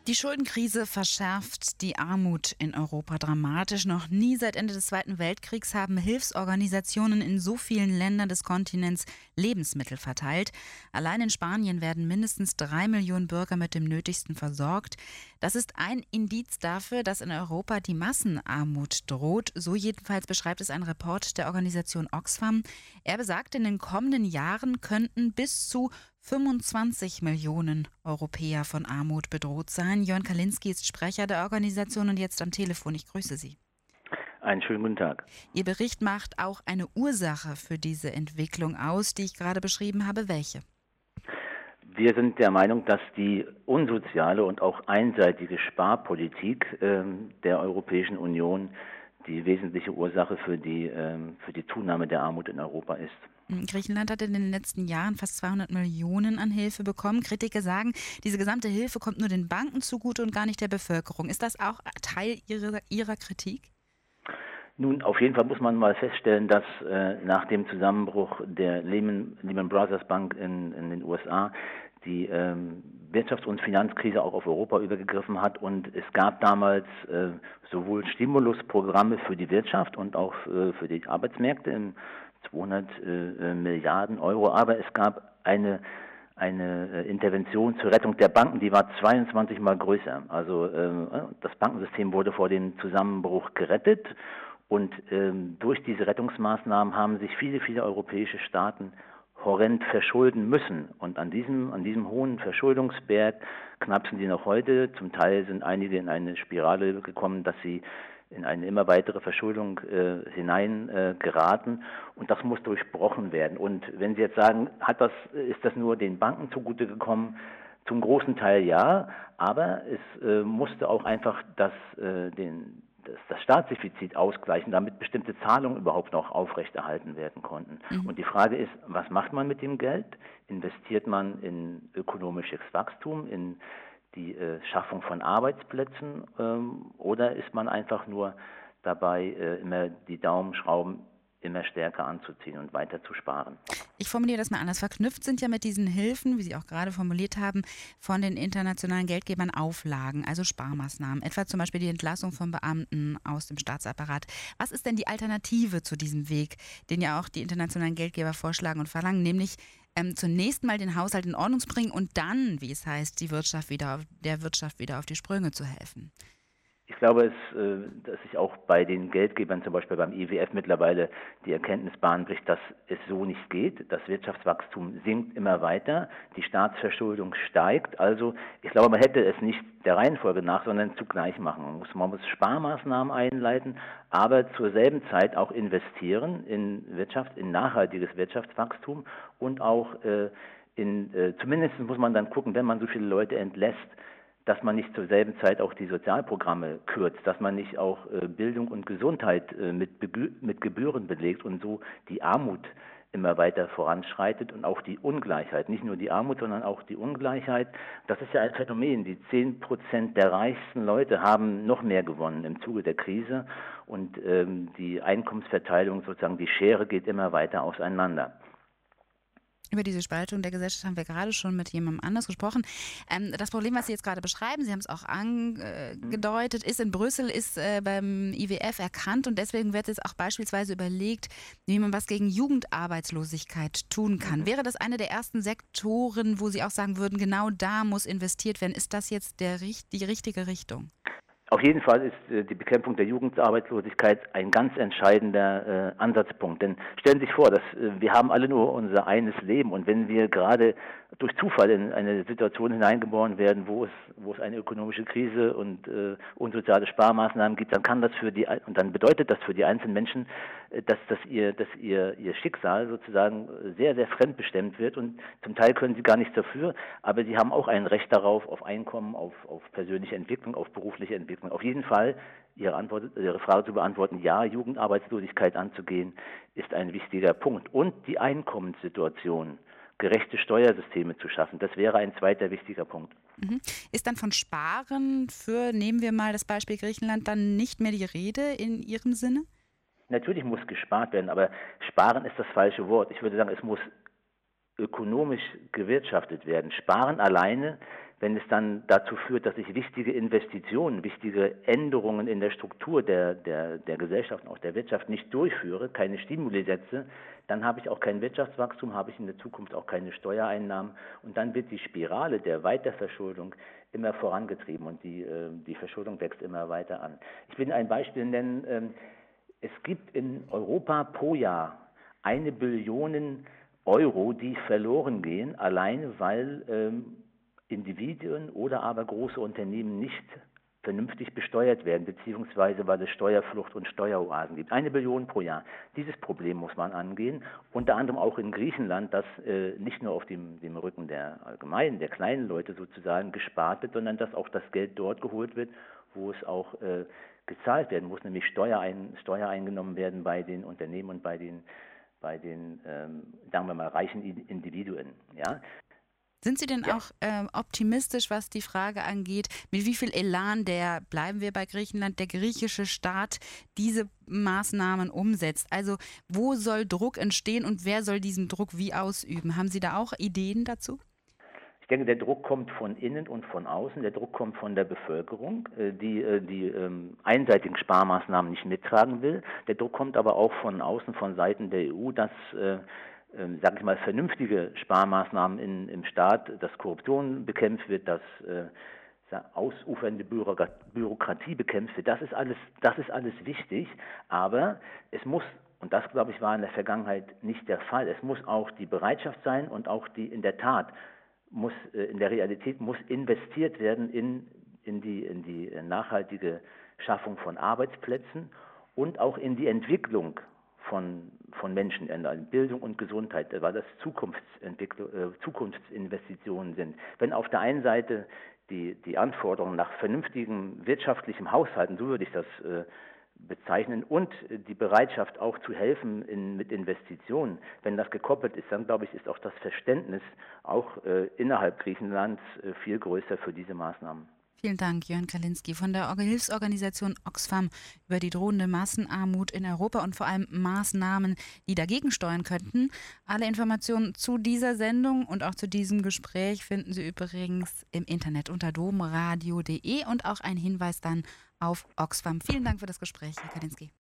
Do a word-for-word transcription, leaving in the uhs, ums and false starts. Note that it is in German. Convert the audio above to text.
Die Schuldenkrise verschärft die Armut in Europa dramatisch. Noch nie seit Ende des Zweiten Weltkriegs haben Hilfsorganisationen in so vielen Ländern des Kontinents Lebensmittel verteilt. Allein in Spanien werden mindestens drei Millionen Bürger mit dem Nötigsten versorgt. Das ist ein Indiz dafür, dass in Europa die Massenarmut droht. So jedenfalls beschreibt es ein Report der Organisation Oxfam. Er besagt, in den kommenden Jahren könnten bis zu fünfundzwanzig Millionen Europäer von Armut bedroht sein. Jörn Kalinski ist Sprecher der Organisation und jetzt am Telefon. Ich grüße Sie. Einen schönen guten Tag. Ihr Bericht macht auch eine Ursache für diese Entwicklung aus, die ich gerade beschrieben habe. Welche? Wir sind der Meinung, dass die unsoziale und auch einseitige Sparpolitik äh, der Europäischen Union die wesentliche Ursache für die, äh, für die Zunahme der Armut in Europa ist. Griechenland hat in den letzten Jahren fast zweihundert Millionen an Hilfe bekommen. Kritiker sagen, diese gesamte Hilfe kommt nur den Banken zugute und gar nicht der Bevölkerung. Ist das auch Teil Ihrer, Ihrer Kritik? Nun, auf jeden Fall muss man mal feststellen, dass äh, nach dem Zusammenbruch der Lehman, Lehman Brothers Bank in, in den U S A die ähm, Wirtschafts- und Finanzkrise auch auf Europa übergegriffen hat, und es gab damals äh, sowohl Stimulusprogramme für die Wirtschaft und auch äh, für die Arbeitsmärkte im zweihundert äh, Milliarden Euro, aber es gab eine eine äh, Intervention zur Rettung der Banken, die war zweiundzwanzig Mal größer. Also äh, das Bankensystem wurde vor dem Zusammenbruch gerettet, und ähm, durch diese Rettungsmaßnahmen haben sich viele, viele europäische Staaten horrend verschulden müssen. Und an diesem, an diesem hohen Verschuldungsberg knapsen sie noch heute. Zum Teil sind einige in eine Spirale gekommen, dass sie in eine immer weitere Verschuldung äh, hinein äh, geraten, und das muss durchbrochen werden. Und wenn Sie jetzt sagen, hat das, ist das nur den Banken zugute gekommen? Zum großen Teil ja, aber es äh, musste auch einfach das, äh, den, das, das Staatsdefizit ausgleichen, damit bestimmte Zahlungen überhaupt noch aufrechterhalten werden konnten. Mhm. Und die Frage ist, was macht man mit dem Geld? Investiert man in ökonomisches Wachstum, in die äh, Schaffung von Arbeitsplätzen, ähm, oder ist man einfach nur dabei, äh, immer die Daumenschrauben immer stärker anzuziehen und weiter zu sparen? Ich formuliere das mal anders. Verknüpft sind ja mit diesen Hilfen, wie Sie auch gerade formuliert haben, von den internationalen Geldgebern Auflagen, also Sparmaßnahmen, etwa zum Beispiel die Entlassung von Beamten aus dem Staatsapparat. Was ist denn die Alternative zu diesem Weg, den ja auch die internationalen Geldgeber vorschlagen und verlangen, nämlich ähm, zunächst mal den Haushalt in Ordnung zu bringen und dann, wie es heißt, die Wirtschaft wieder auf, der Wirtschaft wieder auf die Sprünge zu helfen? Ich glaube, es, äh, dass sich auch bei den Geldgebern, zum Beispiel beim I W F, mittlerweile die Erkenntnis Bahn bricht, dass es so nicht geht. Das Wirtschaftswachstum sinkt immer weiter, die Staatsverschuldung steigt. Also ich glaube, man hätte es nicht der Reihenfolge nach, sondern zugleich machen. Man muss, man muss Sparmaßnahmen einleiten, aber zur selben Zeit auch investieren in Wirtschaft, in nachhaltiges Wirtschaftswachstum, und auch äh, in, äh, zumindest muss man dann gucken, wenn man so viele Leute entlässt, dass man nicht zur selben Zeit auch die Sozialprogramme kürzt, dass man nicht auch äh, Bildung und Gesundheit äh, mit, Begü- mit Gebühren belegt und so die Armut immer weiter voranschreitet und auch die Ungleichheit, nicht nur die Armut, sondern auch die Ungleichheit. Das ist ja ein Phänomen. Die zehn Prozent der reichsten Leute haben noch mehr gewonnen im Zuge der Krise, und ähm, die Einkommensverteilung, sozusagen die Schere, geht immer weiter auseinander. Über diese Spaltung der Gesellschaft haben wir gerade schon mit jemandem anders gesprochen. Ähm, das Problem, was Sie jetzt gerade beschreiben, Sie haben es auch angedeutet, ist in Brüssel, ist äh, beim I W F erkannt, und deswegen wird jetzt auch beispielsweise überlegt, wie man was gegen Jugendarbeitslosigkeit tun kann. Mhm. Wäre das eine der ersten Sektoren, wo Sie auch sagen würden, genau da muss investiert werden? Ist das jetzt der, die richtige Richtung? Auf jeden Fall ist äh, die Bekämpfung der Jugendarbeitslosigkeit ein ganz entscheidender äh, Ansatzpunkt. Denn stellen Sie sich vor, dass äh, wir haben alle nur unser eines Leben, und wenn wir gerade durch Zufall in eine Situation hineingeboren werden, wo es, wo es eine ökonomische Krise und äh, unsoziale Sparmaßnahmen gibt, dann kann das für die, und dann bedeutet das für die einzelnen Menschen, äh, dass, dass ihr, dass ihr, ihr Schicksal sozusagen sehr, sehr fremdbestimmt wird, und zum Teil können sie gar nichts dafür, aber sie haben auch ein Recht darauf, auf Einkommen, auf, auf persönliche Entwicklung, auf berufliche Entwicklung. Auf jeden Fall, Ihre, Antwort, Ihre Frage zu beantworten, ja, Jugendarbeitslosigkeit anzugehen, ist ein wichtiger Punkt. Und die Einkommenssituation, gerechte Steuersysteme zu schaffen, das wäre ein zweiter wichtiger Punkt. Mhm. Ist dann von Sparen für, nehmen wir mal das Beispiel Griechenland, dann nicht mehr die Rede in Ihrem Sinne? Natürlich muss gespart werden, aber sparen ist das falsche Wort. Ich würde sagen, es muss ökonomisch gewirtschaftet werden. Sparen alleine wenn es dann dazu führt, dass ich wichtige Investitionen, wichtige Änderungen in der Struktur der, der, der Gesellschaft und auch der Wirtschaft nicht durchführe, keine Stimuli setze, dann habe ich auch kein Wirtschaftswachstum, habe ich in der Zukunft auch keine Steuereinnahmen und dann wird die Spirale der Weiterverschuldung immer vorangetrieben und die, äh, die Verschuldung wächst immer weiter an. Ich will ein Beispiel nennen. Ähm, es gibt in Europa pro Jahr eine Billion Euro, die verloren gehen, allein weil ähm, Individuen oder aber große Unternehmen nicht vernünftig besteuert werden, beziehungsweise weil es Steuerflucht und Steueroasen gibt. Eine Billion pro Jahr. Dieses Problem muss man angehen, unter anderem auch in Griechenland, dass äh, nicht nur auf dem, dem Rücken der allgemeinen, der kleinen Leute sozusagen gespart wird, sondern dass auch das Geld dort geholt wird, wo es auch äh, gezahlt werden muss, nämlich Steuer, ein, Steuer eingenommen werden bei den Unternehmen und bei den, bei den ähm, sagen wir mal, reichen Individuen. Ja? Sind Sie denn Ja. auch äh, optimistisch, was die Frage angeht, mit wie viel Elan der, bleiben wir bei Griechenland, der griechische Staat diese Maßnahmen umsetzt? Also wo soll Druck entstehen und wer soll diesen Druck wie ausüben? Haben Sie da auch Ideen dazu? Ich denke, der Druck kommt von innen und von außen. Der Druck kommt von der Bevölkerung, die die ähm, einseitigen Sparmaßnahmen nicht mittragen will. Der Druck kommt aber auch von außen, von Seiten der E U, dass äh, Ähm, sage ich mal, vernünftige Sparmaßnahmen in, im Staat, dass Korruption bekämpft wird, dass äh, ausufernde Bürokratie bekämpft wird. Das ist alles, das ist alles wichtig, aber es muss, und das, glaube ich, war in der Vergangenheit nicht der Fall, es muss auch die Bereitschaft sein und auch die in der Tat muss, äh, in der Realität muss investiert werden in, in, die, in die nachhaltige Schaffung von Arbeitsplätzen und auch in die Entwicklung von, von Menschen, in Bildung und Gesundheit, weil das Zukunftsentwicklung, äh, Zukunftsinvestitionen sind. Wenn auf der einen Seite die, die Anforderungen nach vernünftigem wirtschaftlichem Haushalten, so würde ich das äh, bezeichnen, und die Bereitschaft auch zu helfen in, mit Investitionen, wenn das gekoppelt ist, dann glaube ich, ist auch das Verständnis auch äh, innerhalb Griechenlands äh, viel größer für diese Maßnahmen. Vielen Dank, Jörn Kalinski von der Hilfsorganisation Oxfam über die drohende Massenarmut in Europa und vor allem Maßnahmen, die dagegen steuern könnten. Alle Informationen zu dieser Sendung und auch zu diesem Gespräch finden Sie übrigens im Internet unter domradio punkt de und auch ein Hinweis dann auf Oxfam. Vielen Dank für das Gespräch, Herr Kalinski.